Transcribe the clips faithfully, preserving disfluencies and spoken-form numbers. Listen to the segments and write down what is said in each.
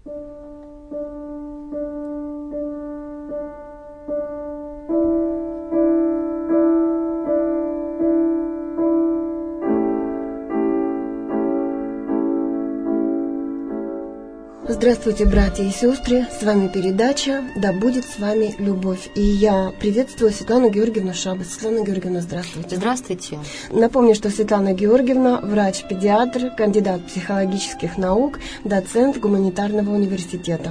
Здравствуйте, братья и сестры, с вами передача «Да будет с вами любовь». И я приветствую Светлану Георгиевну Шабас. Светлана Георгиевна, здравствуйте. Здравствуйте. Напомню, что Светлана Георгиевна – врач-педиатр, кандидат психологических наук, доцент гуманитарного университета.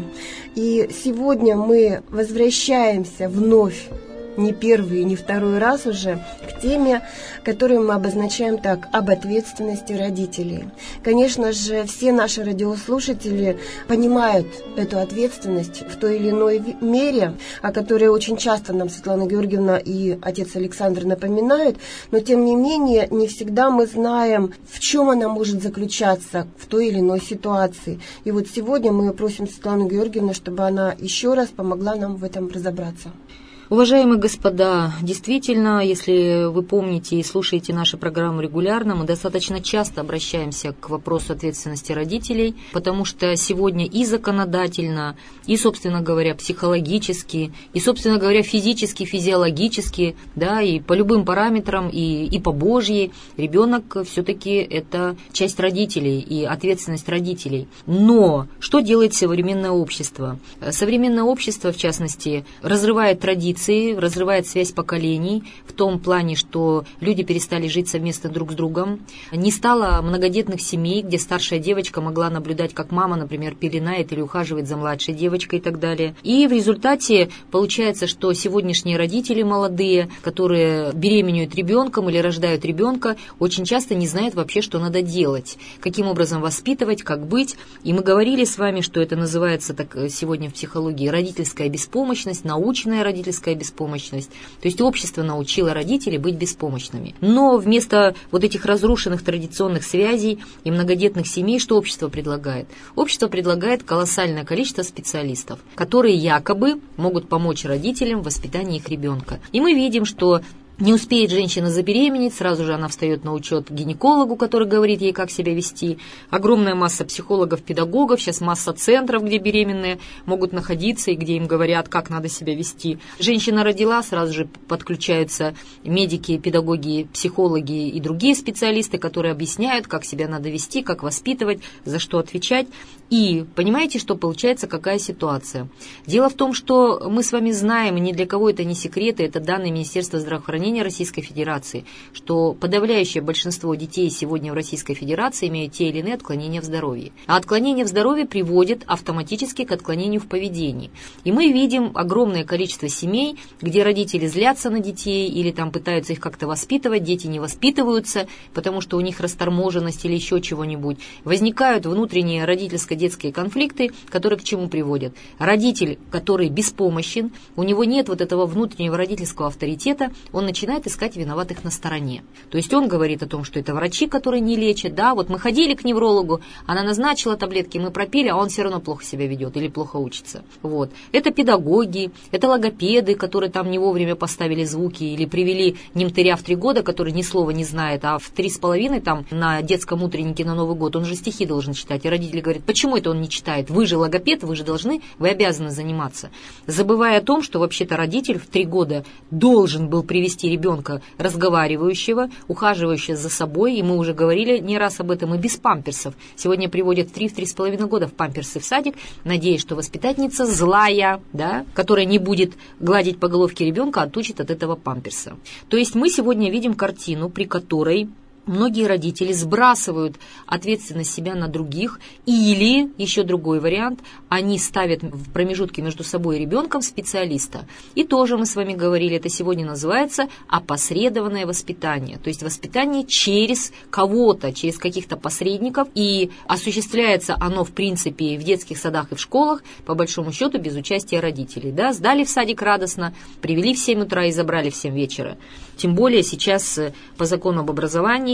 И сегодня мы возвращаемся вновь, не первый, не второй раз уже, к теме, которую мы обозначаем так: об ответственности родителей. Конечно же, все наши радиослушатели понимают эту ответственность в той или иной мере, о которой очень часто нам Светлана Георгиевна и отец Александр напоминают, но тем не менее не всегда мы знаем, в чем она может заключаться в той или иной ситуации. И вот сегодня мы просим Светлану Георгиевну, чтобы она еще раз помогла нам в этом разобраться. Уважаемые господа, действительно, если вы помните и слушаете наши программы регулярно, мы достаточно часто обращаемся к вопросу ответственности родителей, потому что сегодня и законодательно, и, собственно говоря, психологически, и, собственно говоря, физически, физиологически, да, и по любым параметрам, и, и по Божьей, ребенок все-таки это часть родителей и ответственность родителей. Но что делает современное общество? Современное общество, в частности, разрывает традиции, разрывает связь поколений в том плане, что люди перестали жить совместно друг с другом. Не стало многодетных семей, где старшая девочка могла наблюдать, как мама, например, пеленает или ухаживает за младшей девочкой и так далее. И в результате получается, что сегодняшние родители молодые, которые беременеют ребенком или рождают ребенка, очень часто не знают вообще, что надо делать, каким образом воспитывать, как быть. И мы говорили с вами, что это называется так сегодня в психологии родительская беспомощность, научная родительская беспомощность. То есть общество научило родителей быть беспомощными. Но вместо вот этих разрушенных традиционных связей и многодетных семей, что общество предлагает? Общество предлагает колоссальное количество специалистов, которые якобы могут помочь родителям в воспитании их ребенка. И мы видим, что не успеет женщина забеременеть, сразу же она встает на учет гинекологу, который говорит ей, как себя вести. Огромная масса психологов, педагогов, сейчас масса центров, где беременные могут находиться и где им говорят, как надо себя вести. Женщина родила, сразу же подключаются медики, педагоги, психологи и другие специалисты, которые объясняют, как себя надо вести, как воспитывать, за что отвечать. И понимаете, что получается, какая ситуация? Дело в том, что мы с вами знаем, и ни для кого это не секрет, и это данные Министерства здравоохранения Российской Федерации, что подавляющее большинство детей сегодня в Российской Федерации имеют те или иные отклонения в здоровье. А отклонения в здоровье приводят автоматически к отклонению в поведении. И мы видим огромное количество семей, где родители злятся на детей или там пытаются их как-то воспитывать, дети не воспитываются, потому что у них расторможенность или еще чего-нибудь. Возникают внутренние родительско-детские конфликты, которые к чему приводят? Родитель, который беспомощен, у него нет вот этого внутреннего родительского авторитета, он начинает искать виноватых на стороне. То есть он говорит о том, что это врачи, которые не лечат, да, вот мы ходили к неврологу, она назначила таблетки, мы пропили, а он все равно плохо себя ведет или плохо учится. Вот. Это педагоги, это логопеды, которые там не вовремя поставили звуки или привели немтыря в три года, который ни слова не знает, а в три с половиной там на детском утреннике на Новый год он же стихи должен читать. И родители говорят, почему это он не читает? Вы же логопед, вы же должны, вы обязаны заниматься. Забывая о том, что вообще-то родитель в три года должен был привести ребенка разговаривающего, ухаживающего за собой, и мы уже говорили не раз об этом, и без памперсов. Сегодня приводят в три-три с половиной года в памперсы в садик, надеясь, что воспитательница злая, да, которая не будет гладить по головке ребенка, отучит от этого памперса. То есть мы сегодня видим картину, при которой многие родители сбрасывают ответственность себя на других, или, еще другой вариант, они ставят в промежутке между собой и ребенком специалиста. И тоже мы с вами говорили, это сегодня называется опосредованное воспитание. То есть воспитание через кого-то, через каких-то посредников, и осуществляется оно, в принципе, в детских садах и в школах, по большому счету, без участия родителей. Да? Сдали в садик радостно, привели в семь утра и забрали в семь вечера. Тем более сейчас по закону об образовании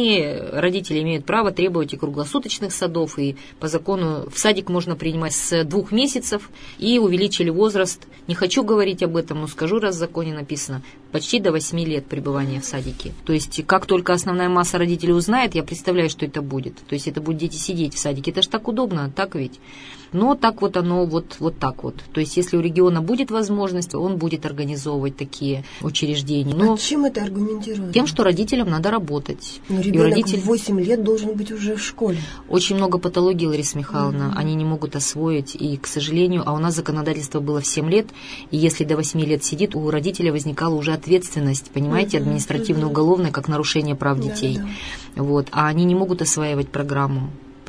они, родители, имеют право требовать и круглосуточных садов, и по закону в садик можно принимать с двух месяцев, и увеличили возраст, не хочу говорить об этом, но скажу, раз в законе написано, почти до восьми лет пребывания в садике. То есть, как только основная масса родителей узнает, я представляю, что это будет. То есть, это будут дети сидеть в садике. Это ж так удобно, так ведь? Но так вот оно, вот, вот так вот. То есть, если у региона будет возможность, он будет организовывать такие учреждения. Но а чем это аргументирует? Тем, что родителям надо работать. Но ребенок родители... в восемь лет должен быть уже в школе. Очень много патологий, Лариса Михайловна, mm-hmm. они не могут освоить. И, к сожалению, а у нас законодательство было в семь лет, и если до восьми лет сидит, у родителя возникала уже ответственность, понимаете, mm-hmm. административно-уголовная, как нарушение прав детей. Да-да. Вот. А они не могут осваивать программу.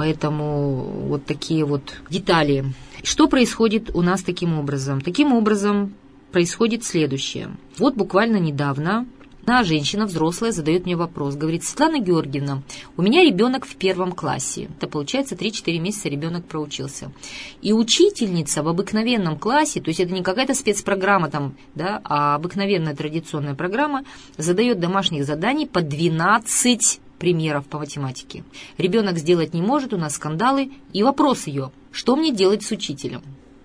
Поэтому вот такие вот детали. Что происходит у нас таким образом? Таким образом происходит следующее. Вот буквально недавно одна женщина, взрослая, задает мне вопрос. Говорит: Светлана Георгиевна, у меня ребенок в первом классе. Это получается три-четыре месяца ребенок проучился. И учительница в обыкновенном классе, то есть это не какая-то спецпрограмма там, да, а обыкновенная традиционная программа, задает домашних заданий по двенадцать примеров по математике. Ребенок сделать не может, у нас скандалы. И вопрос ее: что мне делать с учителем?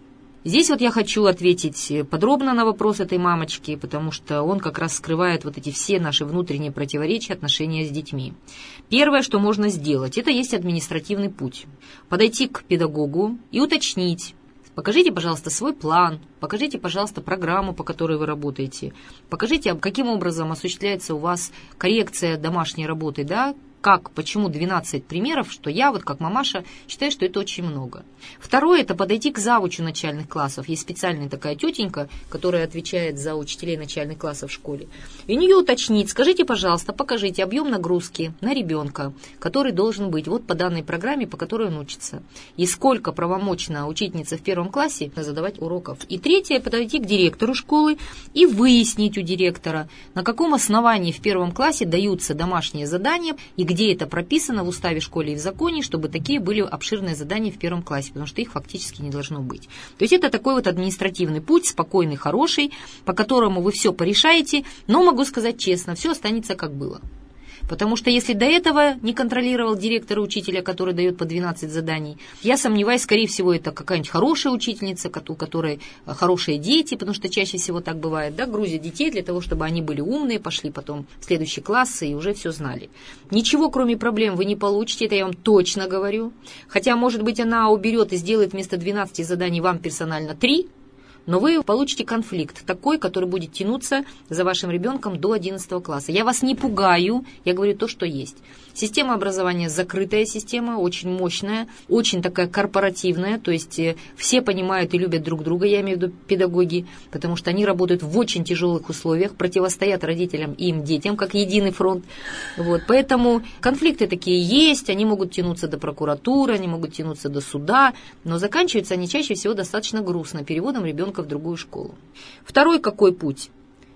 Здесь вот я хочу ответить подробно на вопрос этой мамочки, потому что он как раз скрывает вот эти все наши внутренние противоречия, отношения с детьми. Первое, что можно сделать, это есть административный путь. Подойти к педагогу и уточнить. Покажите, пожалуйста, свой план, покажите, пожалуйста, программу, по которой вы работаете, покажите, каким образом осуществляется у вас коррекция домашней работы, да, как, почему двенадцать примеров, что я, вот как мамаша, считаю, что это очень много. Второе – это подойти к завучу начальных классов. Есть специальная такая тетенька, которая отвечает за учителей начальных классов в школе. И у нее уточнить: скажите, пожалуйста, покажите объем нагрузки на ребенка, который должен быть вот по данной программе, по которой он учится. И сколько правомочна учительница в первом классе задавать уроков. И третье – подойти к директору школы и выяснить у директора, на каком основании в первом классе даются домашние задания и где это прописано в уставе школы и в законе, чтобы такие были обширные задания в первом классе, потому что их фактически не должно быть. То есть это такой вот административный путь, спокойный, хороший, по которому вы все порешаете, но могу сказать честно, все останется как было. Потому что если до этого не контролировал директора учителя, который дает по двенадцать заданий, я сомневаюсь, скорее всего, это какая-нибудь хорошая учительница, у которой хорошие дети, потому что чаще всего так бывает, да, грузят детей для того, чтобы они были умные, пошли потом в следующие классы и уже все знали. Ничего, кроме проблем, вы не получите, это я вам точно говорю. Хотя, может быть, она уберет и сделает вместо двенадцати заданий вам персонально три, но вы получите конфликт такой, который будет тянуться за вашим ребенком до одиннадцатого класса. Я вас не пугаю, я говорю то, что есть. Система образования закрытая система, очень мощная, очень такая корпоративная, то есть все понимают и любят друг друга, я имею в виду педагоги, потому что они работают в очень тяжелых условиях, противостоят родителям и им детям, как единый фронт. Вот, поэтому конфликты такие есть, они могут тянуться до прокуратуры, они могут тянуться до суда, но заканчиваются они чаще всего достаточно грустно, переводом ребенка в другую школу. Второй какой путь?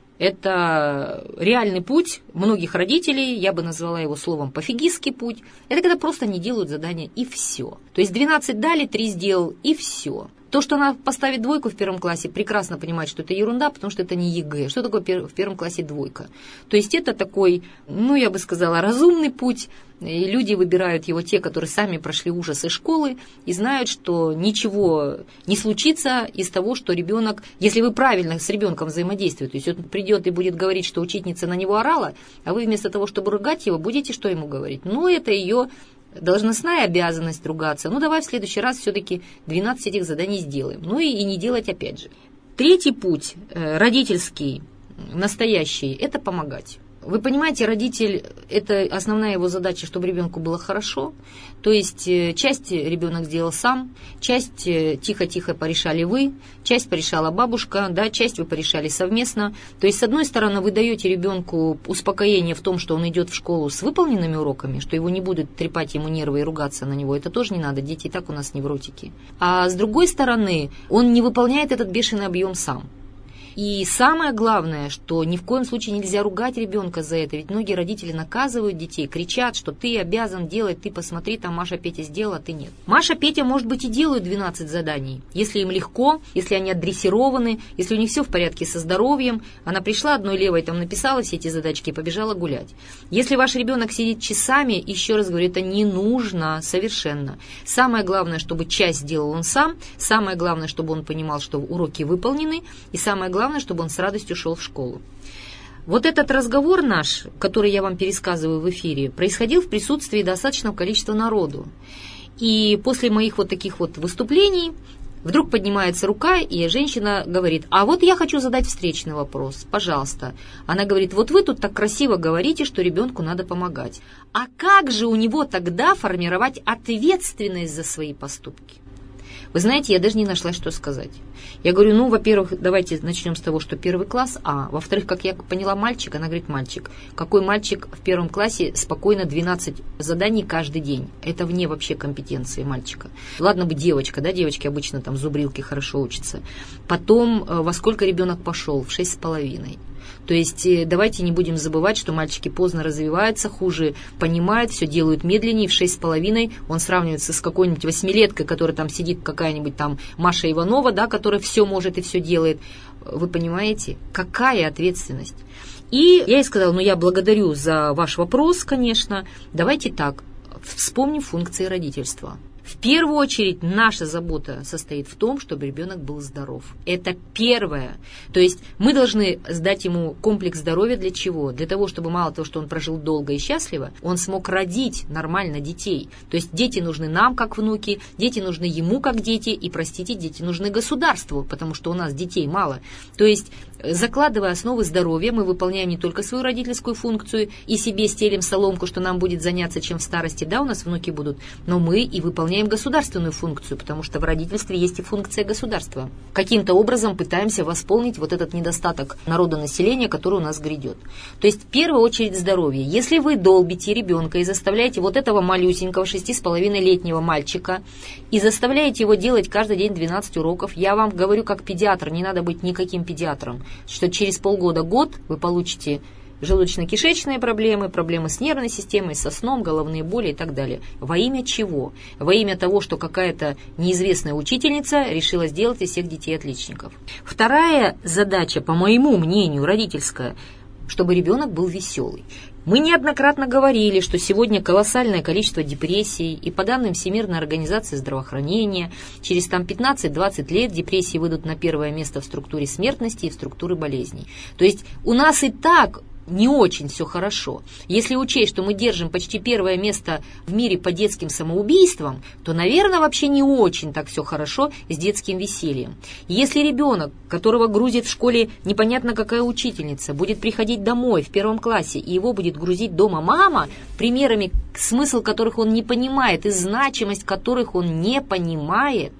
Это реальный путь многих родителей, я бы назвала его словом пофигистский путь. Это когда просто не делают задания и все. То есть двенадцать дали, три сделал и все. То, что она поставит двойку в первом классе, прекрасно понимает, что это ерунда, потому что это не ЕГЭ. Что такое в первом классе двойка? То есть это такой, ну, я бы сказала, разумный путь. И люди выбирают его, те, которые сами прошли ужасы школы и знают, что ничего не случится из того, что ребенок, если вы правильно с ребенком взаимодействуете, то есть он придет и будет говорить, что учительница на него орала, а вы вместо того, чтобы ругать его, будете что ему говорить? Ну, это ее должностная обязанность ругаться. Ну, давай в следующий раз все-таки двенадцать этих заданий сделаем. Ну, и, и не делать опять же. Третий путь, родительский, настоящий, это помогать. Вы понимаете, родитель, это основная его задача, чтобы ребенку было хорошо. То есть часть ребенок сделал сам, часть тихо-тихо порешали вы, часть порешала бабушка, да, часть вы порешали совместно. То есть, с одной стороны, вы даете ребенку успокоение в том, что он идет в школу с выполненными уроками, что его не будут трепать ему нервы и ругаться на него. Это тоже не надо, дети и так у нас невротики. А с другой стороны, он не выполняет этот бешеный объем сам. И самое главное, что ни в коем случае нельзя ругать ребенка за это, ведь многие родители наказывают детей, кричат, что ты обязан делать, ты посмотри, там Маша, Петя сделала, а ты нет. Маша, Петя, может быть, и делают двенадцать заданий, если им легко, если они отдрессированы, если у них все в порядке со здоровьем, она пришла одной левой, там написала все эти задачки и побежала гулять. Если ваш ребенок сидит часами, еще раз говорю, это не нужно совершенно. Самое главное, чтобы часть делал он сам, самое главное, чтобы он понимал, что уроки выполнены, и самое главное, чтобы он с радостью шел в школу. Вот этот разговор наш, который я вам пересказываю в эфире, происходил в присутствии достаточного количества народу. И после моих вот таких вот выступлений вдруг поднимается рука, и женщина говорит: а вот я хочу задать встречный вопрос, пожалуйста. Она говорит: вот вы тут так красиво говорите, что ребенку надо помогать. А как же у него тогда формировать ответственность за свои поступки? Вы знаете, я даже не нашла, что сказать. Я говорю, ну, во-первых, давайте начнем с того, что первый класс, а во-вторых, как я поняла, мальчик, она говорит, мальчик. Какой мальчик в первом классе спокойно двенадцать заданий каждый день? Это вне вообще компетенции мальчика. Ладно бы девочка, да, девочки обычно там зубрилки хорошо учатся. Потом, во сколько ребенок пошел? В шесть с половиной. То есть давайте не будем забывать, что мальчики поздно развиваются, хуже понимают, все делают медленнее. В шесть с половиной он сравнивается с какой-нибудь восьмилеткой, которая там сидит, какая-нибудь там Маша Иванова, да, которая все может и все делает. Вы понимаете, какая ответственность? И я ей сказала, ну я благодарю за ваш вопрос, конечно. Давайте так, вспомним функции родительства. В первую очередь наша забота состоит в том, чтобы ребенок был здоров. Это первое. То есть мы должны сдать ему комплекс здоровья для чего? Для того, чтобы мало того, что он прожил долго и счастливо, он смог родить нормально детей. То есть дети нужны нам как внуки, дети нужны ему как дети, и, простите, дети нужны государству, потому что у нас детей мало. То есть закладывая основы здоровья, мы выполняем не только свою родительскую функцию и себе стелим соломку, что нам будет заняться чем в старости, да, у нас внуки будут, но мы и выполняем государственную функцию, потому что в родительстве есть и функция государства. Каким-то образом пытаемся восполнить вот этот недостаток народонаселения, который у нас грядет. То есть в первую очередь здоровье. Если вы долбите ребенка и заставляете вот этого малюсенького шести с половиной летнего мальчика и заставляете его делать каждый день двенадцать уроков, я вам говорю как педиатр, не надо быть никаким педиатром, что через полгода-год вы получите желудочно-кишечные проблемы, проблемы с нервной системой, со сном, головные боли и так далее. Во имя чего? Во имя того, что какая-то неизвестная учительница решила сделать из всех детей отличников. Вторая задача, по моему мнению, родительская, чтобы ребенок был веселый. Мы неоднократно говорили, что сегодня колоссальное количество депрессий, и по данным Всемирной организации здравоохранения, через там пятнадцать-двадцать лет депрессии выйдут на первое место в структуре смертности и в структуре болезней. То есть у нас и так не очень все хорошо. Если учесть, что мы держим почти первое место в мире по детским самоубийствам, то, наверное, вообще не очень так все хорошо с детским весельем. Если ребенок, которого грузит в школе непонятно какая учительница, будет приходить домой в первом классе, и его будет грузить дома мама, примерами, смысл которых он не понимает и значимость которых он не понимает,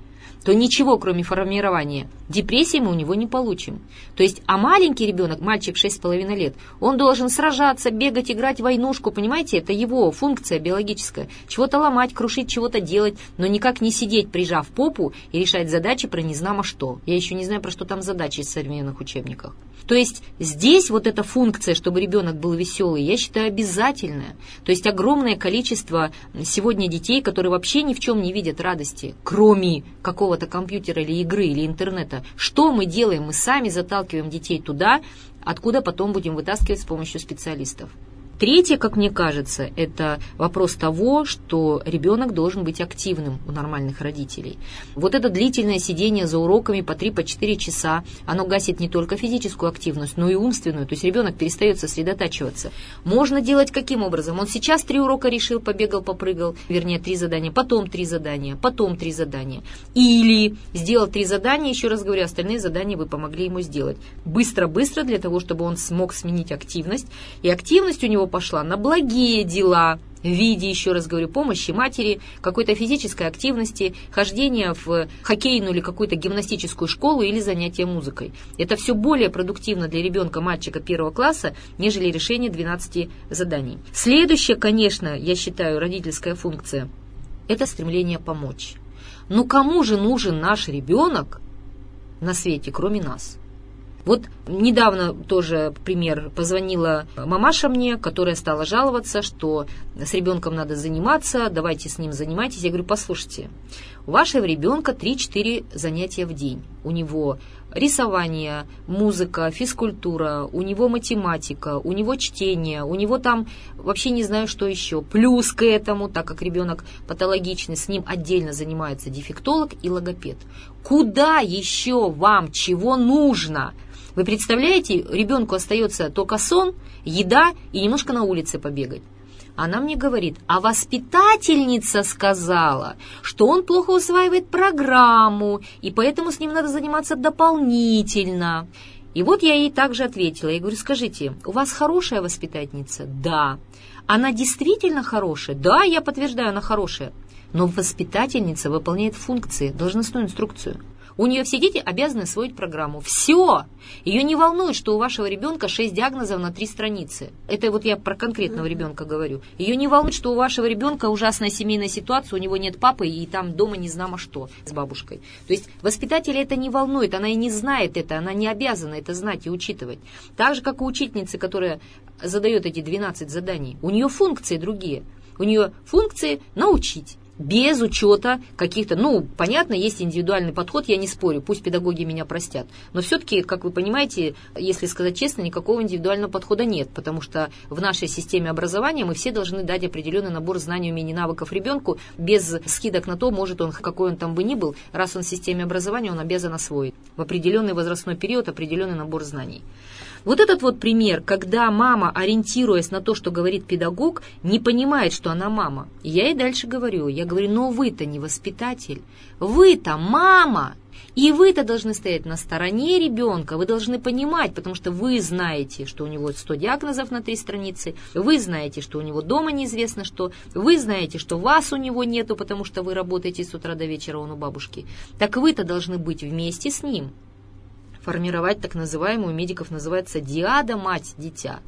то ничего, кроме формирования депрессии, мы у него не получим. То есть, а маленький ребенок, мальчик шесть с половиной лет, он должен сражаться, бегать, играть в войнушку, понимаете, это его функция биологическая. Чего-то ломать, крушить, чего-то делать, но никак не сидеть, прижав попу и решать задачи про незнамо что. Я еще не знаю, про что там задачи из современных учебниках. То есть здесь вот эта функция, чтобы ребенок был веселый, я считаю обязательная. То есть огромное количество сегодня детей, которые вообще ни в чем не видят радости, кроме какого-то компьютера или игры или интернета. Что мы делаем? Мы сами заталкиваем детей туда, откуда потом будем вытаскивать с помощью специалистов. Третье, как мне кажется, это вопрос того, что ребенок должен быть активным у нормальных родителей. Вот это длительное сидение за уроками по три-четыре часа, оно гасит не только физическую активность, но и умственную. То есть ребенок перестает сосредотачиваться. Можно делать каким образом? Он сейчас три урока решил, побегал, попрыгал, вернее, три задания, потом три задания, потом три задания. Или сделал три задания, еще раз говорю, остальные задания вы помогли ему сделать. Быстро-быстро для того, чтобы он смог сменить активность. И активность у него пошла на благие дела в виде, еще раз говорю, помощи матери, какой-то физической активности, хождения в хоккейную или какую-то гимнастическую школу или занятия музыкой. Это все более продуктивно для ребенка, мальчика первого класса, нежели решение двенадцати заданий. Следующее, конечно, я считаю, родительская функция – это стремление помочь. Но кому же нужен наш ребенок на свете, кроме нас? Вот недавно тоже пример, позвонила мамаша мне, которая стала жаловаться, что с ребенком надо заниматься, давайте с ним занимайтесь. Я говорю, послушайте, у вашего ребенка три-четыре занятия в день. У него рисование, музыка, физкультура, у него математика, у него чтение, у него там вообще не знаю, что еще. Плюс к этому, так как ребенок патологичный, с ним отдельно занимается дефектолог и логопед. Куда еще вам чего нужно? Вы представляете, ребенку остается только сон, еда и немножко на улице побегать. Она мне говорит, а воспитательница сказала, что он плохо усваивает программу, и поэтому с ним надо заниматься дополнительно. И вот я ей также ответила, я говорю, скажите, у вас хорошая воспитательница? Да. Она действительно хорошая? Да, я подтверждаю, она хорошая. Но воспитательница выполняет функции, должностную инструкцию. У нее все дети обязаны освоить программу. Все! Ее не волнует, что у вашего ребенка шесть диагнозов на три страницы. Это вот я про конкретного ребенка говорю. Ее не волнует, что у вашего ребенка ужасная семейная ситуация, у него нет папы, и там дома не знамо что с бабушкой. То есть воспитателя это не волнует, она и не знает это, она не обязана это знать и учитывать. Так же, как у учительницы, которая задает эти двенадцать заданий. У нее функции другие. У нее функции научить. Без учета каких-то, ну, понятно, есть индивидуальный подход, я не спорю, пусть педагоги меня простят. Но все-таки, как вы понимаете, если сказать честно, никакого индивидуального подхода нет, потому что в нашей системе образования мы все должны дать определенный набор знаний, умений, навыков ребенку, без скидок на то, может он, какой он там бы ни был, раз он в системе образования, он обязан освоить в определенный возрастной период определенный набор знаний. Вот этот вот пример, когда мама, ориентируясь на то, что говорит педагог, не понимает, что она мама. И я ей дальше говорю, я говорю, но вы-то не воспитатель, вы-то мама, и вы-то должны стоять на стороне ребенка, вы должны понимать, потому что вы знаете, что у него сто диагнозов на три страницы, вы знаете, что у него дома неизвестно что, вы знаете, что вас у него нету, потому что вы работаете с утра до вечера, он у бабушки. Так вы-то должны быть вместе с ним. Формировать так называемую, у медиков называется диада мать-дитя.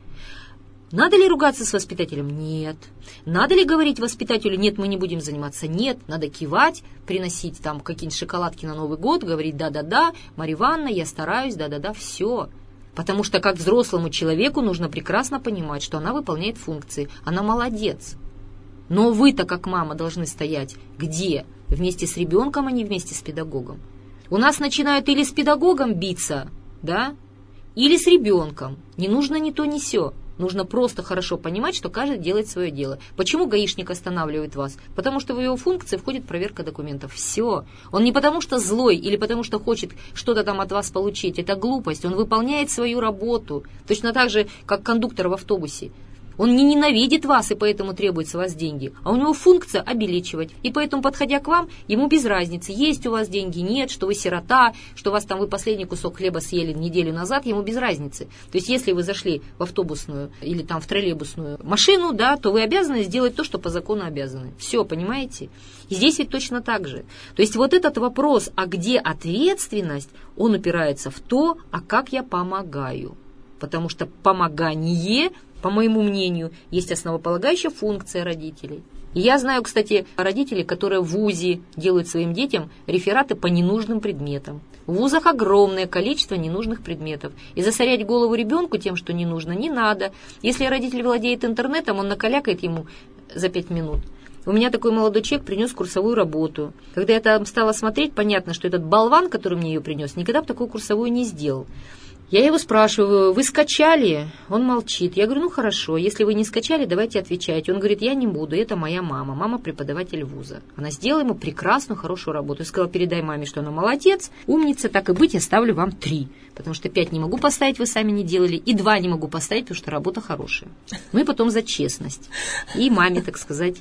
Надо ли ругаться с воспитателем? Нет. Надо ли говорить воспитателю, нет, мы не будем заниматься? Нет. Надо кивать, приносить там какие-нибудь шоколадки на Новый год, говорить да-да-да, Марья Ивановна, я стараюсь, да-да-да, все. Потому что как взрослому человеку нужно прекрасно понимать, что она выполняет функции, она молодец. Но вы-то как мама должны стоять где? Вместе с ребенком, а не вместе с педагогом. У нас начинают или с педагогом биться, да, или с ребенком. Не нужно ни то, ни сё. Нужно просто хорошо понимать, что каждый делает свое дело. Почему гаишник останавливает вас? Потому что в его функции входит проверка документов. Все. Он не потому что злой или потому что хочет что-то там от вас получить. Это глупость. Он выполняет свою работу. Точно так же, как кондуктор в автобусе. Он не ненавидит вас и поэтому требует с вас деньги, а у него функция обелечивать. И поэтому, подходя к вам, ему без разницы, есть у вас деньги, нет, что вы сирота, что вас там вы последний кусок хлеба съели неделю назад, ему без разницы. То есть, если вы зашли в автобусную или там в троллейбусную машину, да, то вы обязаны сделать то, что по закону обязаны. Все, понимаете? И здесь ведь точно так же. То есть, вот этот вопрос, а где ответственность, он упирается в то, а как я помогаю. Потому что помогание, по моему мнению, есть основополагающая функция родителей. И я знаю, кстати, родителей, которые в ВУЗе делают своим детям рефераты по ненужным предметам. В ВУЗах огромное количество ненужных предметов. И засорять голову ребенку тем, что не нужно, не надо. Если родитель владеет интернетом, он накалякает ему за пять минут. У меня такой молодой человек принес курсовую работу. Когда я там стала смотреть, понятно, что этот болван, который мне ее принес, никогда бы такую курсовую не сделал. Я его спрашиваю, вы скачали? Он молчит. Я говорю, ну хорошо, если вы не скачали, давайте отвечайте. Он говорит, я не буду, это моя мама, мама преподаватель вуза. Она сделала ему прекрасную, хорошую работу. Я сказала, передай маме, что она молодец, умница, так и быть, я ставлю вам три. Потому что пять не могу поставить, вы сами не делали, и два не могу поставить, потому что работа хорошая. Ну и потом за честность. И маме, так сказать,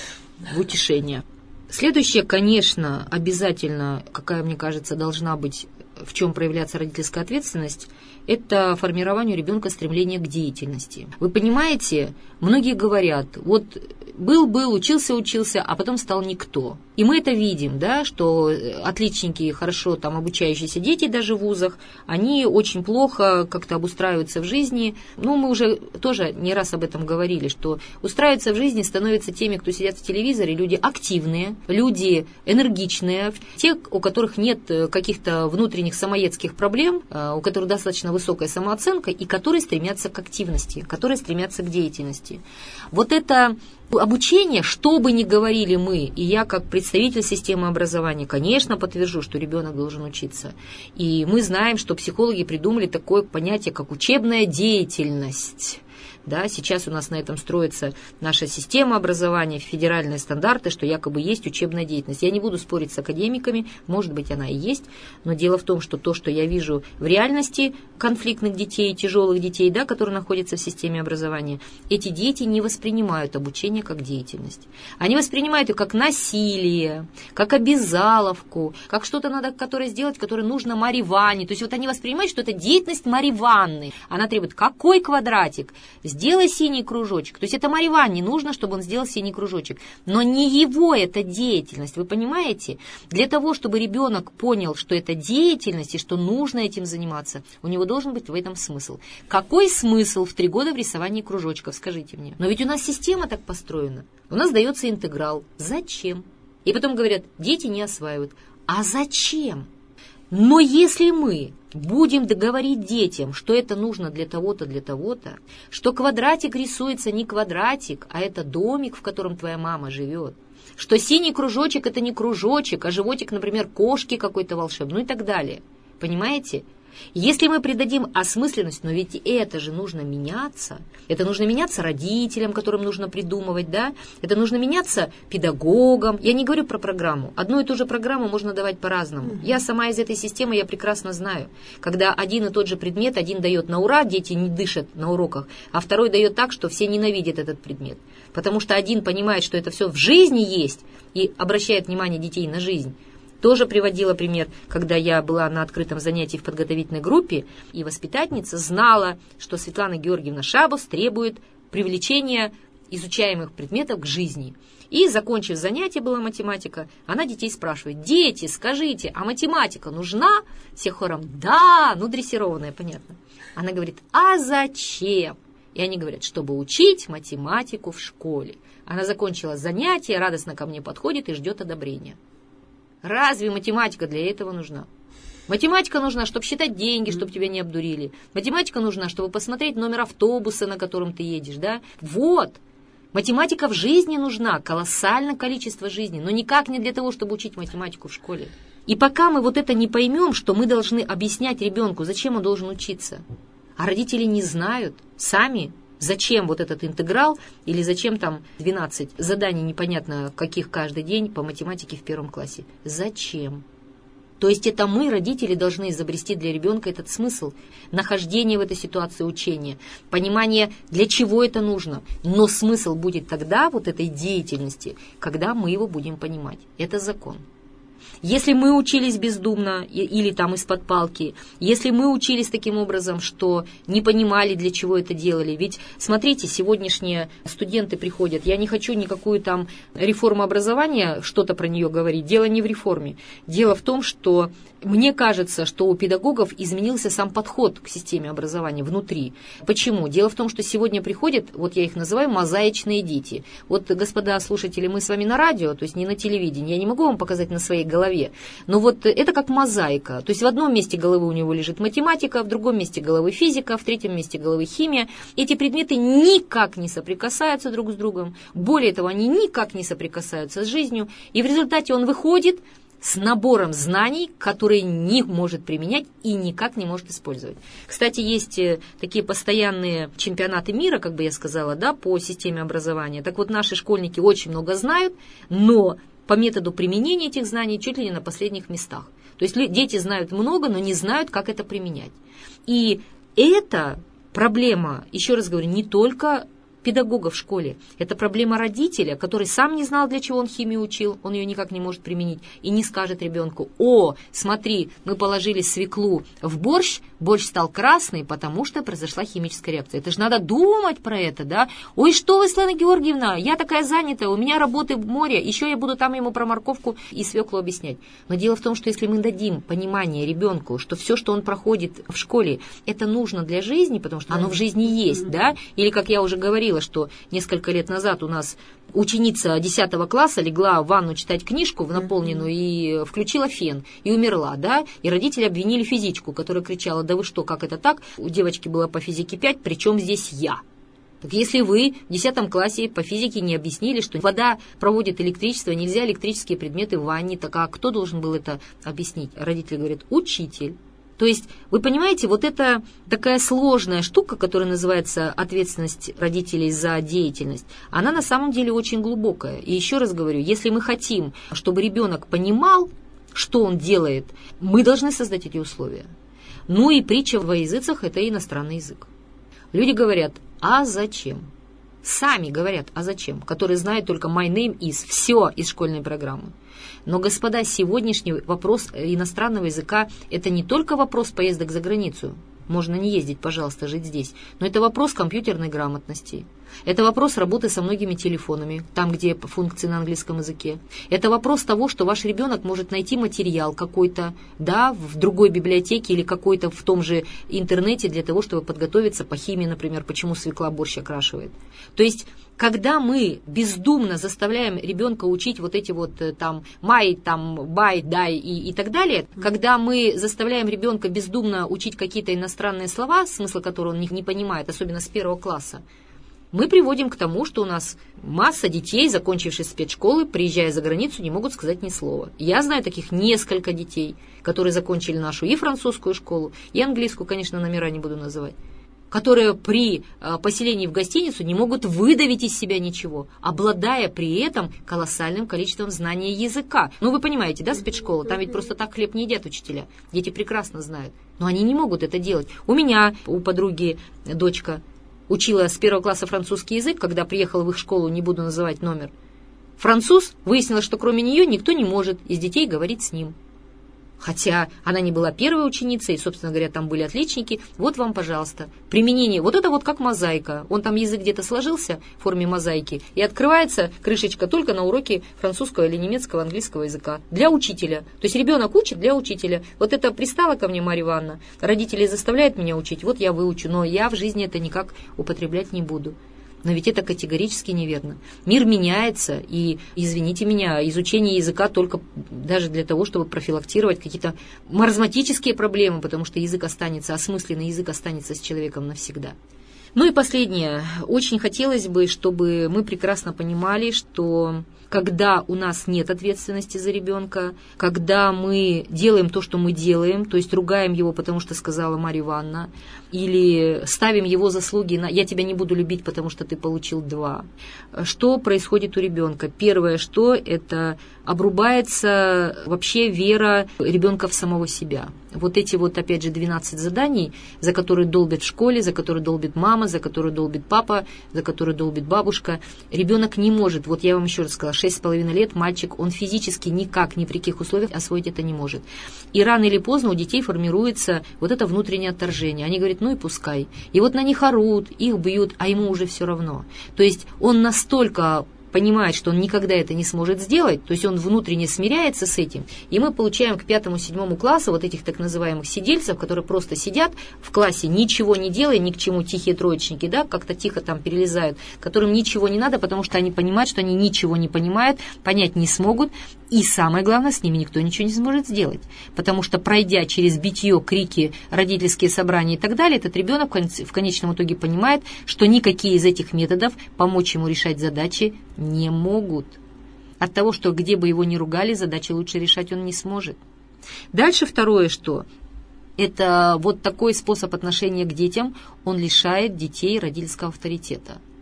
в утешение. Следующее, конечно, обязательно, какая, мне кажется, должна быть, в чем проявляться родительская ответственность, это формирование у ребенка стремления к деятельности. Вы понимаете, многие говорят, вот был-был, учился-учился, а потом стал никто. И мы это видим, да, что отличники, хорошо там обучающиеся дети даже в вузах, они очень плохо как-то обустраиваются в жизни. Ну, мы уже тоже не раз об этом говорили, что устраиваться в жизни становятся теми, кто сидят в телевизоре, люди активные, люди энергичные, те, у которых нет каких-то внутренних самоедских проблем, у которых достаточно высокая самооценка и которые стремятся к активности, которые стремятся к деятельности. Вот это обучение, что бы ни говорили мы, и я как представитель системы образования, конечно, подтвержу, что ребенок должен учиться. И мы знаем, что психологи придумали такое понятие, как учебная деятельность. Да, сейчас у нас на этом строится наша система образования, федеральные стандарты, что якобы есть учебная деятельность. Я не буду спорить с академиками, может быть, она и есть, но дело в том, что то, что я вижу в реальности конфликтных детей, тяжелых детей, да, которые находятся в системе образования, эти дети не воспринимают обучение как деятельность. Они воспринимают ее как насилие, как обязаловку, как что-то надо, которое сделать, которое нужно Марье Ивановне. То есть вот они воспринимают, что это деятельность Марьи Ивановны. Она требует, какой квадратик? Сделай синий кружочек. То есть это Марье Ивановне нужно, чтобы он сделал синий кружочек. Но не его это деятельность, вы понимаете? Для того, чтобы ребенок понял, что это деятельность и что нужно этим заниматься, у него должен быть в этом смысл. Какой смысл в три года в рисовании кружочков, скажите мне? Но ведь у нас система так построена. У нас дается интеграл. Зачем? И потом говорят, дети не осваивают. А зачем? Но если мы будем договорить детям, что это нужно для того-то, для того-то, что квадратик рисуется не квадратик, а это домик, в котором твоя мама живет, что синий кружочек – это не кружочек, а животик, например, кошки какой-то волшебный, ну и так далее. Понимаете? Если мы придадим осмысленность, но ведь это же нужно меняться, это нужно меняться родителям, которым нужно придумывать, да, это нужно меняться педагогам. Я не говорю про программу. Одну и ту же программу можно давать по-разному. Я сама из этой системы, я прекрасно знаю, когда один и тот же предмет, один дает на ура, дети не дышат на уроках, а второй дает так, что все ненавидят этот предмет. Потому что один понимает, что это все в жизни есть, и обращает внимание детей на жизнь. Тоже приводила пример, когда я была на открытом занятии в подготовительной группе, и воспитательница знала, что Светлана Георгиевна Шабус требует привлечения изучаемых предметов к жизни. И, закончив занятие, была математика, она детей спрашивает: дети, скажите, а математика нужна? Все хором: да, ну дрессированная, понятно. Она говорит: а зачем? И они говорят: чтобы учить математику в школе. Она закончила занятие, радостно ко мне подходит и ждет одобрения. Разве математика для этого нужна? Математика нужна, чтобы считать деньги, чтобы тебя не обдурили. Математика нужна, чтобы посмотреть номер автобуса, на котором ты едешь, да? Вот. Математика в жизни нужна, колоссальное количество жизни, но никак не для того, чтобы учить математику в школе. И пока мы вот это не поймем, что мы должны объяснять ребенку, зачем он должен учиться, а родители не знают сами, зачем вот этот интеграл или зачем там двенадцать заданий непонятно каких каждый день по математике в первом классе. Зачем? То есть это мы, родители, должны изобрести для ребенка этот смысл, нахождение в этой ситуации учения, понимание, для чего это нужно. Но смысл будет тогда, вот этой деятельности, когда мы его будем понимать. Это закон. Если мы учились бездумно или там из-под палки, если мы учились таким образом, что не понимали, для чего это делали. Ведь, смотрите, сегодняшние студенты приходят, я не хочу никакую там реформу образования, что-то про нее говорить, дело не в реформе. Дело в том, что мне кажется, что у педагогов изменился сам подход к системе образования внутри. Почему? Дело в том, что сегодня приходят, вот я их называю, мозаичные дети. Вот, господа слушатели, мы с вами на радио, то есть не на телевидении, я не могу вам показать на своей голове, но вот это как мозаика. То есть в одном месте головы у него лежит математика, в другом месте головы физика, в третьем месте головы химия. Эти предметы никак не соприкасаются друг с другом. Более того, они никак не соприкасаются с жизнью. И в результате он выходит с набором знаний, которые не может применять и никак не может использовать. Кстати, есть такие постоянные чемпионаты мира, как бы я сказала, да, по системе образования. Так вот, наши школьники очень много знают, но по методу применения этих знаний чуть ли не на последних местах. То есть дети знают много, но не знают, как это применять. И это проблема, еще раз говорю, не только педагога в школе. Это проблема родителя, который сам не знал, для чего он химию учил, он ее никак не может применить, и не скажет ребенку: «О, смотри, мы положили свеклу в борщ, борщ стал красный, потому что произошла химическая реакция». Это же надо думать про это, да? «Ой, что вы, Светлана Георгиевна, я такая занятая, у меня работы в море, еще я буду там ему про морковку и свеклу объяснять». Но дело в том, что если мы дадим понимание ребенку, что все, что он проходит в школе, это нужно для жизни, потому что оно в жизни есть, да? Или, как я уже говорила, что несколько лет назад у нас ученица десятого класса легла в ванну читать книжку в наполненную и включила фен, и умерла, да? И родители обвинили физичку, которая кричала: «Да вы что, как это так? У девочки было по физике пять, причем здесь я». Так если вы в десятом классе по физике не объяснили, что вода проводит электричество, нельзя электрические предметы в ванне, так а кто должен был это объяснить? Родители говорят: учитель. То есть, вы понимаете, вот это такая сложная штука, которая называется ответственность родителей за деятельность, она на самом деле очень глубокая. И еще раз говорю, если мы хотим, чтобы ребенок понимал, что он делает, мы должны создать эти условия. Ну и притча во языцах – это иностранный язык. Люди говорят: а зачем? Сами говорят: а зачем? Которые знают только my name is, все из школьной программы. Но, господа, сегодняшний вопрос иностранного языка – это не только вопрос поездок за границу. Можно не ездить, пожалуйста, жить здесь. Но это вопрос компьютерной грамотности. Это вопрос работы со многими телефонами, там, где функции на английском языке. Это вопрос того, что ваш ребенок может найти материал какой-то, да, в другой библиотеке или какой-то в том же интернете для того, чтобы подготовиться по химии, например, почему свекла борщ окрашивает. То есть, когда мы бездумно заставляем ребенка учить вот эти вот там май, там бай, дай и, и так далее, когда мы заставляем ребенка бездумно учить какие-то иностранные слова, смысла которых он не, не понимает, особенно с первого класса, мы приводим к тому, что у нас масса детей, закончивших спецшколы, приезжая за границу, не могут сказать ни слова. Я знаю таких несколько детей, которые закончили нашу и французскую школу, и английскую, конечно, номера не буду называть, которые при поселении в гостиницу не могут выдавить из себя ничего, обладая при этом колоссальным количеством знаний языка. Ну, вы понимаете, да, спецшкола? Там ведь просто так хлеб не едят учителя. Дети прекрасно знают. Но они не могут это делать. У меня, у подруги дочка учила с первого класса французский язык, когда приехала в их школу, не буду называть номер. Француз, выяснилось, что кроме нее никто не может из детей говорить с ним. Хотя она не была первой ученицей, и, собственно говоря, там были отличники. Вот вам, пожалуйста, применение. Вот это вот как мозаика. Он там язык где-то сложился в форме мозаики, и открывается крышечка только на уроке французского или немецкого, английского языка. Для учителя. То есть ребенок учит для учителя. Вот это пристала ко мне Марья Ивановна. Родители заставляют меня учить, вот я выучу, но я в жизни это никак употреблять не буду. Но ведь это категорически неверно. Мир меняется, и, извините меня, изучение языка только даже для того, чтобы профилактировать какие-то маразматические проблемы, потому что язык останется, осмысленный язык останется с человеком навсегда. Ну и последнее. Очень хотелось бы, чтобы мы прекрасно понимали, что когда у нас нет ответственности за ребенка, когда мы делаем то, что мы делаем, то есть ругаем его, потому что сказала Марья Ивановна, или ставим его заслуги на «я тебя не буду любить, потому что ты получил два». Что происходит у ребенка? Первое, что это обрубается вообще вера ребенка в самого себя. Вот эти вот, опять же, двенадцать заданий, за которые долбит в школе, за которые долбит мама, за которые долбит папа, за которые долбит бабушка. Ребенок не может, вот я вам еще раз сказала, шесть с половиной лет, мальчик, он физически никак, ни при каких условиях освоить это не может. И рано или поздно у детей формируется вот это внутреннее отторжение. Они говорят, ну и пускай. И вот на них орут, их бьют, а ему уже все равно. То есть он настолько понимает, что он никогда это не сможет сделать, то есть он внутренне смиряется с этим, и мы получаем к пятому-седьмому классу вот этих так называемых сидельцев, которые просто сидят в классе, ничего не делая, ни к чему, тихие троечники, да, как-то тихо там перелезают, которым ничего не надо, потому что они понимают, что они ничего не понимают, понять не смогут, и самое главное, с ними никто ничего не сможет сделать, потому что, пройдя через битье, крики, родительские собрания и так далее, этот ребенок в конечном итоге понимает, что никакие из этих методов помочь ему решать задачи не могут. От того, что где бы его ни ругали, задачи лучше решать он не сможет. Дальше второе, что это вот такой способ отношения к детям, он лишает детей родительского авторитета.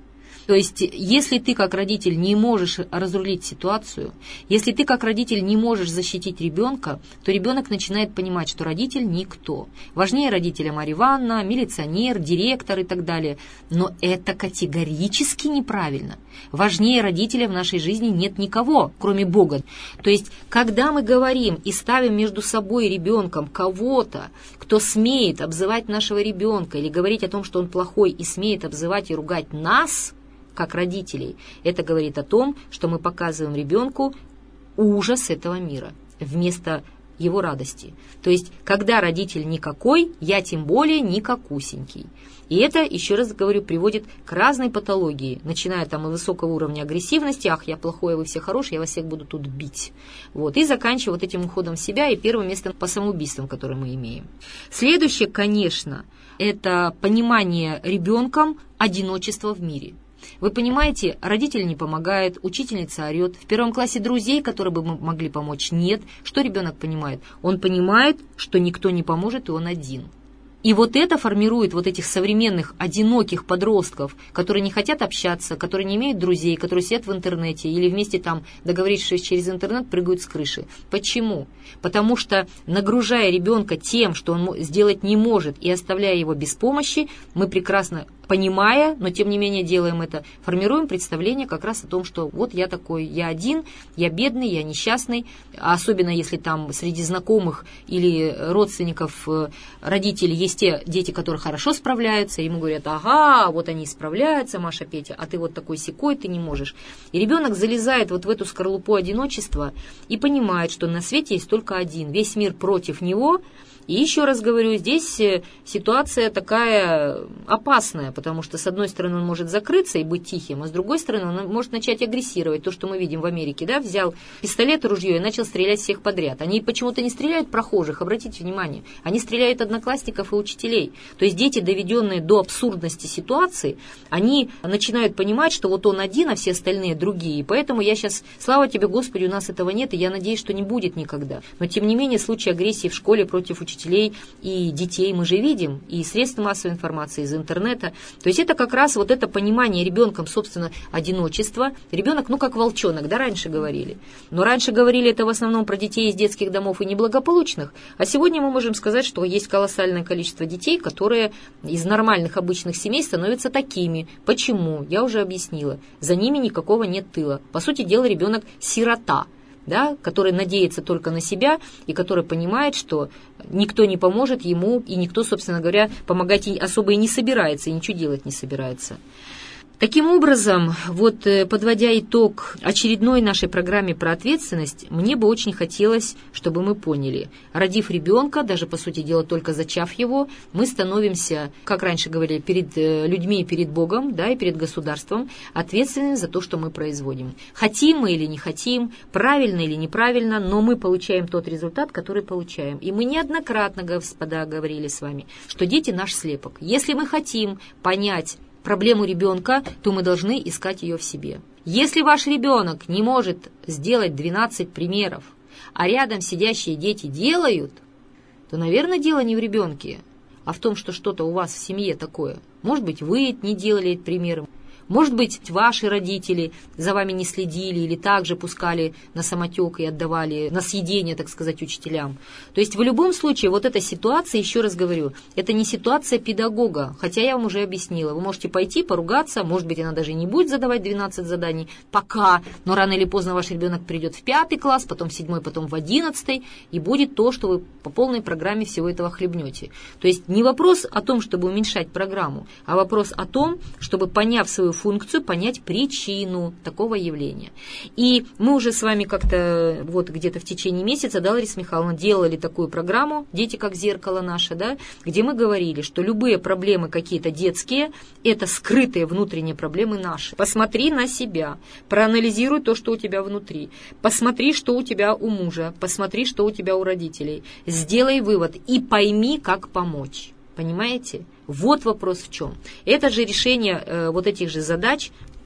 То есть, если ты как родитель не можешь разрулить ситуацию, если ты как родитель не можешь защитить ребенка, то ребенок начинает понимать, что родитель никто. Важнее родителя Марья Ивановна, милиционер, директор и так далее. Но это категорически неправильно. Важнее родителя в нашей жизни нет никого, кроме Бога. То есть, когда мы говорим и ставим между собой и ребенком кого-то, кто смеет обзывать нашего ребенка или говорить о том, что он плохой, и смеет обзывать и ругать нас, как родителей, это говорит о том, что мы показываем ребенку ужас этого мира вместо его радости. То есть, когда родитель никакой, я тем более никакусенький. И это, еще раз говорю, приводит к разной патологии, начиная там от высокого уровня агрессивности, ах, я плохой, а вы все хорошие, я вас всех буду тут бить. Вот, и заканчивая вот этим уходом в себя и первым местом по самоубийствам, которое мы имеем. Следующее, конечно, это понимание ребенком одиночества в мире. Вы понимаете, родитель не помогает, учительница орет, в первом классе друзей, которые бы могли помочь, нет. Что ребенок понимает? Он понимает, что никто не поможет, и он один. И вот это формирует вот этих современных одиноких подростков, которые не хотят общаться, которые не имеют друзей, которые сидят в интернете или вместе там, договорившись через интернет, прыгают с крыши. Почему? Потому что, нагружая ребенка тем, что он сделать не может, и оставляя его без помощи, мы прекрасно понимая, но тем не менее делаем это, формируем представление как раз о том, что вот я такой, я один, я бедный, я несчастный, особенно если там среди знакомых или родственников родителей есть те дети, которые хорошо справляются, ему говорят, ага, вот они справляются, Маша, Петя, а ты вот такой сякой, ты не можешь. И ребенок залезает вот в эту скорлупу одиночества и понимает, что на свете есть только один, весь мир против него. И еще раз говорю, здесь ситуация такая опасная, потому что, с одной стороны, он может закрыться и быть тихим, а с другой стороны, он может начать агрессировать. То, что мы видим в Америке, да, взял пистолет и ружье и начал стрелять всех подряд. Они почему-то не стреляют прохожих, обратите внимание, они стреляют одноклассников и учителей. То есть дети, доведенные до абсурдности ситуации, они начинают понимать, что вот он один, а все остальные другие. И поэтому я сейчас, слава тебе, Господи, у нас этого нет, и я надеюсь, что не будет никогда. Но, тем не менее, случаи агрессии в школе против учителей, учителей и детей мы же видим, и средств массовой информации, из интернета. То есть это как раз вот это понимание ребенком, собственно, одиночества. Ребенок, ну, как волчонок, да, раньше говорили. Но раньше говорили это в основном про детей из детских домов и неблагополучных. А сегодня мы можем сказать, что есть колоссальное количество детей, которые из нормальных обычных семей становятся такими. Почему? Я уже объяснила. За ними никакого нет тыла. По сути дела, ребенок сирота. Да, который надеется только на себя и который понимает, что никто не поможет ему, и никто, собственно говоря, помогать особо и не собирается, и ничего делать не собирается. Таким образом, вот подводя итог очередной нашей программе про ответственность, мне бы очень хотелось, чтобы мы поняли, родив ребенка, даже по сути дела только зачав его, мы становимся, как раньше говорили, перед людьми и перед Богом, да, и перед государством, ответственными за то, что мы производим. Хотим мы или не хотим, правильно или неправильно, но мы получаем тот результат, который получаем. И мы неоднократно, господа, говорили с вами, что дети наш слепок. Если мы хотим понять проблему ребенка, то мы должны искать ее в себе. Если ваш ребенок не может сделать двенадцать примеров, а рядом сидящие дети делают, то, наверное, дело не в ребенке, а в том, что что-то у вас в семье такое. Может быть, вы не делали эти примеры. Может быть, ваши родители за вами не следили или также пускали на самотек и отдавали на съедение, так сказать, учителям. То есть в любом случае вот эта ситуация, еще раз говорю, это не ситуация педагога, хотя я вам уже объяснила. Вы можете пойти поругаться, может быть, она даже не будет задавать двенадцать заданий пока, но рано или поздно ваш ребенок придет в пятый класс, потом в седьмой, потом в одиннадцатый, и будет то, что вы по полной программе всего этого хлебнете. То есть не вопрос о том, чтобы уменьшать программу, а вопрос о том, чтобы, поняв свою функцию, понять причину такого явления. И мы уже с вами как-то вот где-то в течение месяца, да, Лариса Михайловна, делали такую программу «Дети как зеркало наше», да, где мы говорили, что любые проблемы какие-то детские – это скрытые внутренние проблемы наши. Посмотри на себя, проанализируй то, что у тебя внутри, посмотри, что у тебя у мужа, посмотри, что у тебя у родителей, сделай вывод и пойми, как помочь. Понимаете? Вот вопрос в чем. Это же решение э, вот этих же задач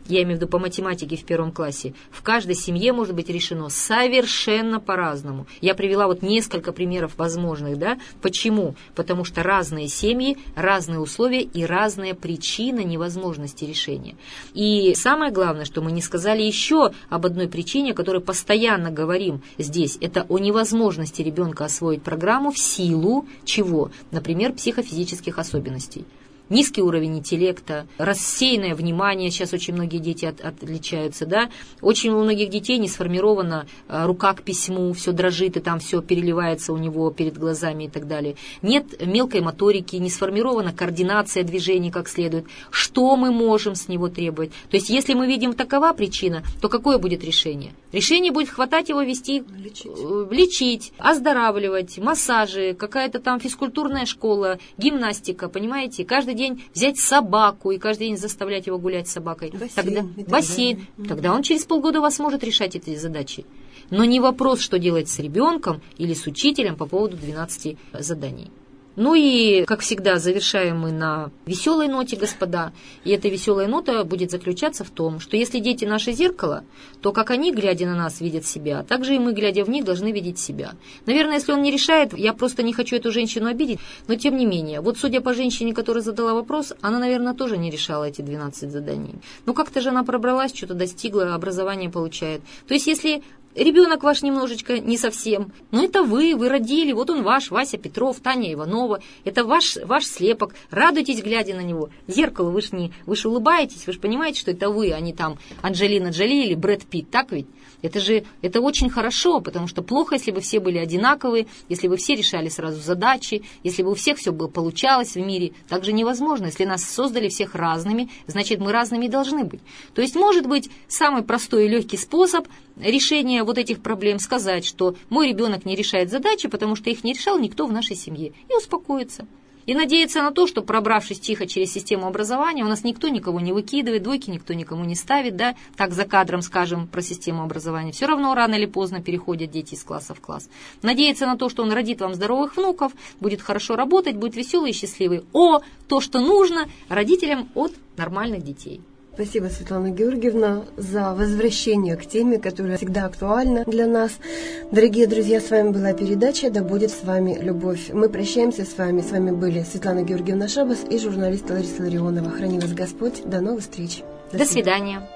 я имею в виду по математике в первом классе, в каждой семье может быть решено совершенно по-разному. Я привела вот несколько примеров возможных, да, почему? Потому что разные семьи, разные условия и разные причины невозможности решения. И самое главное, что мы не сказали еще об одной причине, о которой постоянно говорим здесь, это о невозможности ребенка освоить программу в силу чего? Например, психофизических особенностей. Низкий уровень интеллекта, рассеянное внимание, сейчас очень многие дети от, отличаются, да, очень у многих детей не сформирована а, рука к письму, все дрожит и там все переливается у него перед глазами и так далее. Нет мелкой моторики, не сформирована координация движений как следует. Что мы можем с него требовать? То есть, если мы видим такова причина, то какое будет решение? Решение будет хватать его, вести, лечить, лечить оздоравливать, массажи, какая-то там физкультурная школа, гимнастика, понимаете, каждый день взять собаку и каждый день заставлять его гулять с собакой. Бассейн. Тогда, бассейн. Тогда он через полгода у вас сможет решать эти задачи. Но не вопрос, что делать с ребенком или с учителем по поводу двенадцати заданий. Ну и, как всегда, завершаем мы на веселой ноте, господа. И эта веселая нота будет заключаться в том, что если дети наше зеркало, то как они, глядя на нас, видят себя, так же и мы, глядя в них, должны видеть себя. Наверное, если он не решает, я просто не хочу эту женщину обидеть, но тем не менее, вот судя по женщине, которая задала вопрос, она, наверное, тоже не решала эти двенадцать заданий. Но как-то же она пробралась, что-то достигла, образование получает. То есть, если ребенок ваш немножечко не совсем, но это вы, вы родили, вот он ваш, Вася Петров, Таня Иванова, это ваш, ваш слепок, радуйтесь, глядя на него. Зеркало, вы же не, вы же улыбаетесь, вы же понимаете, что это вы, а не там Анджелина Джоли или Брэд Питт, так ведь? Это же, это очень хорошо, потому что плохо, если бы все были одинаковые, если бы все решали сразу задачи, если бы у всех все было, получалось в мире. Так же невозможно. Если нас создали всех разными, значит, мы разными должны быть. То есть, может быть, самый простой и легкий способ решения вот этих проблем сказать, что мой ребенок не решает задачи, потому что их не решал никто в нашей семье, и успокоиться. И надеяться на то, что, пробравшись тихо через систему образования, у нас никто никого не выкидывает, двойки никто никому не ставит, да, так за кадром скажем про систему образования. Все равно рано или поздно переходят дети из класса в класс. Надеяться на то, что он родит вам здоровых внуков, будет хорошо работать, будет веселый и счастливый. О, то, что нужно родителям от нормальных детей. Спасибо, Светлана Георгиевна, за возвращение к теме, которая всегда актуальна для нас. Дорогие друзья, с вами была передача «Да будет с вами любовь». Мы прощаемся с вами. С вами были Светлана Георгиевна Шабас и журналист Лариса Ларионова. Храни вас Господь. До новых встреч. До, До свидания.